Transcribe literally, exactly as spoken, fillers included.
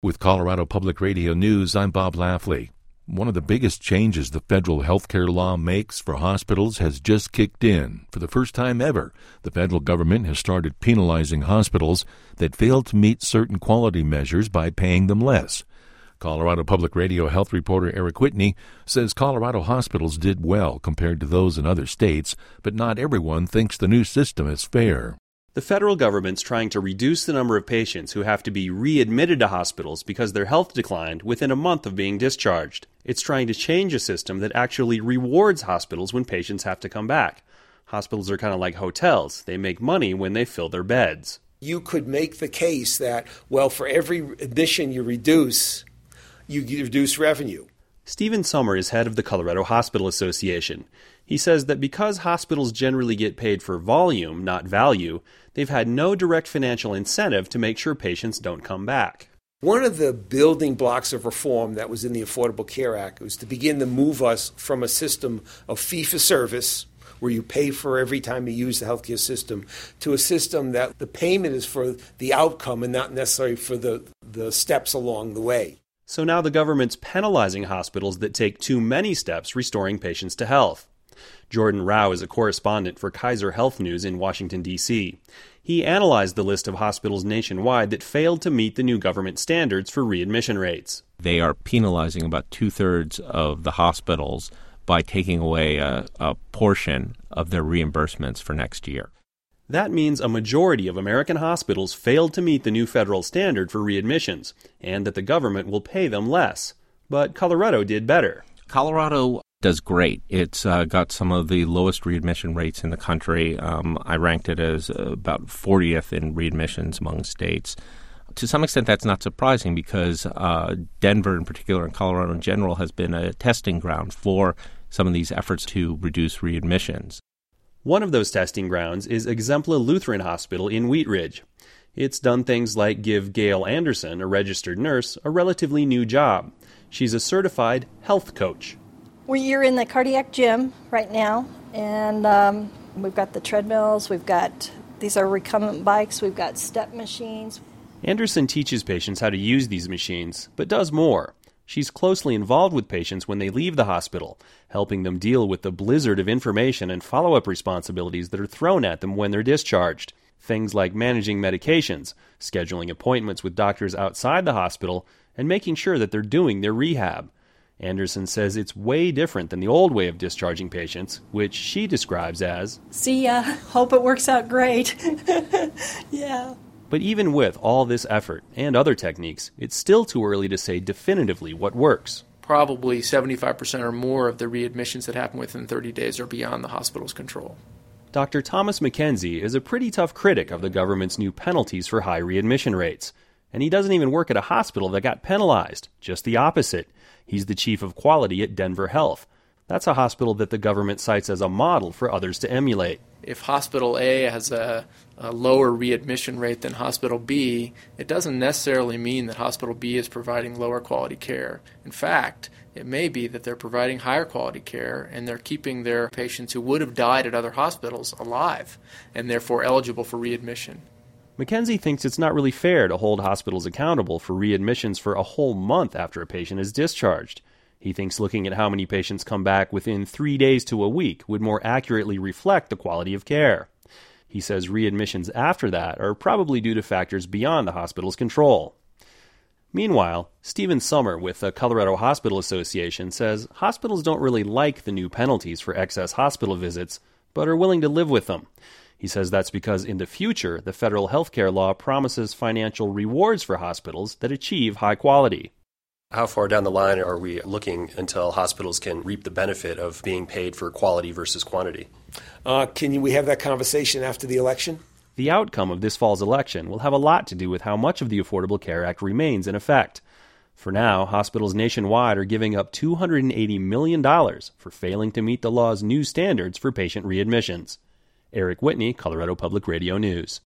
With Colorado Public Radio News, I'm Bob Lafley. One of the biggest changes the federal healthcare law makes for hospitals has just kicked in. For the first time ever, the federal government has started penalizing hospitals that fail to meet certain quality measures by paying them less. Colorado Public Radio health reporter Eric Whitney says Colorado hospitals did well compared to those in other states, but not everyone thinks the new system is fair. The federal government's trying to reduce the number of patients who have to be readmitted to hospitals because their health declined within a month of being discharged. It's trying to change a system that actually rewards hospitals when patients have to come back. Hospitals are kind of like hotels. They make money when they fill their beds. You could make the case that, well, for every admission you reduce, you reduce revenue. Stephen Sommer is head of the Colorado Hospital Association. He says that because hospitals generally get paid for volume, not value, they've had no direct financial incentive to make sure patients don't come back. One of the building blocks of reform that was in the Affordable Care Act was to begin to move us from a system of fee-for-service, where you pay for every time you use the healthcare system, to a system that the payment is for the outcome and not necessarily for the, the steps along the way. So now the government's penalizing hospitals that take too many steps restoring patients to health. Jordan Rao is a correspondent for Kaiser Health News in Washington, D C He analyzed the list of hospitals nationwide that failed to meet the new government standards for readmission rates. They are penalizing about two-thirds of the hospitals by taking away a, a portion of their reimbursements for next year. That means a majority of American hospitals failed to meet the new federal standard for readmissions, and that the government will pay them less. But Colorado did better. Colorado does great. It's uh, got some of the lowest readmission rates in the country. Um, I ranked it as uh, about fortieth in readmissions among states. To some extent, that's not surprising because uh, Denver in particular and Colorado in general has been a testing ground for some of these efforts to reduce readmissions. One of those testing grounds is Exempla Lutheran Hospital in Wheat Ridge. It's done things like give Gail Anderson, a registered nurse, a relatively new job. She's a certified health coach. We're in the cardiac gym right now, and um, we've got the treadmills, we've got, these are recumbent bikes, we've got step machines. Anderson teaches patients how to use these machines, but does more. She's closely involved with patients when they leave the hospital, helping them deal with the blizzard of information and follow-up responsibilities that are thrown at them when they're discharged. Things like managing medications, scheduling appointments with doctors outside the hospital, and making sure that they're doing their rehab. Anderson says it's way different than the old way of discharging patients, which she describes as, "See ya, hope it works out great." Yeah. But even with all this effort and other techniques, it's still too early to say definitively what works. Probably seventy-five percent or more of the readmissions that happen within thirty days are beyond the hospital's control. Doctor Thomas McKenzie is a pretty tough critic of the government's new penalties for high readmission rates. And he doesn't even work at a hospital that got penalized, just the opposite. He's the chief of quality at Denver Health. That's a hospital that the government cites as a model for others to emulate. If Hospital A has a, a lower readmission rate than Hospital B, it doesn't necessarily mean that Hospital B is providing lower quality care. In fact, it may be that they're providing higher quality care and they're keeping their patients who would have died at other hospitals alive and therefore eligible for readmission. McKenzie thinks it's not really fair to hold hospitals accountable for readmissions for a whole month after a patient is discharged. He thinks looking at how many patients come back within three days to a week would more accurately reflect the quality of care. He says readmissions after that are probably due to factors beyond the hospital's control. Meanwhile, Stephen Sommer with the Colorado Hospital Association says hospitals don't really like the new penalties for excess hospital visits, but are willing to live with them. He says that's because in the future, the federal healthcare law promises financial rewards for hospitals that achieve high quality. How far down the line are we looking until hospitals can reap the benefit of being paid for quality versus quantity? Uh, can we have that conversation after the election? The outcome of this fall's election will have a lot to do with how much of the Affordable Care Act remains in effect. For now, hospitals nationwide are giving up two hundred eighty million dollars for failing to meet the law's new standards for patient readmissions. Eric Whitney, Colorado Public Radio News.